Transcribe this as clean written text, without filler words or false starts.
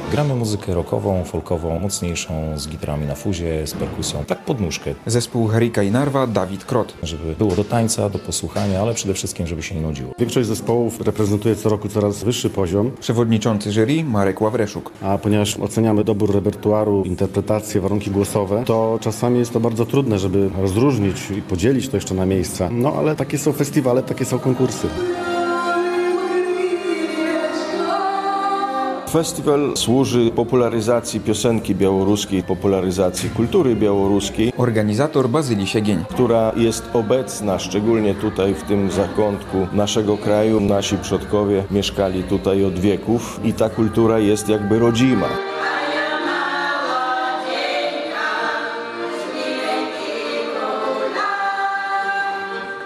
Gramy muzykę rockową, folkową, mocniejszą, z gitarami na fuzie, z perkusją, tak pod nóżkę. Zespół Herika i Narwa, Dawid Krot. Żeby było do tańca, do posłuchania, ale przede wszystkim, żeby się nie nudziło. Większość zespołów reprezentuje co roku coraz wyższy poziom, Przewodniczący jury Marek Ławreszuk. a ponieważ oceniamy dobór repertuaru, interpretacje, warunki głosowe, to czasami jest to bardzo trudne, żeby rozróżnić i podzielić to jeszcze na miejsca. No ale takie są festiwale, takie są konkursy. Festiwal służy popularyzacji piosenki białoruskiej, popularyzacji kultury białoruskiej, Organizator Bazylii Siegień. która jest obecna szczególnie tutaj w tym zakątku naszego kraju. Nasi przodkowie mieszkali tutaj od wieków i ta kultura jest jakby rodzima.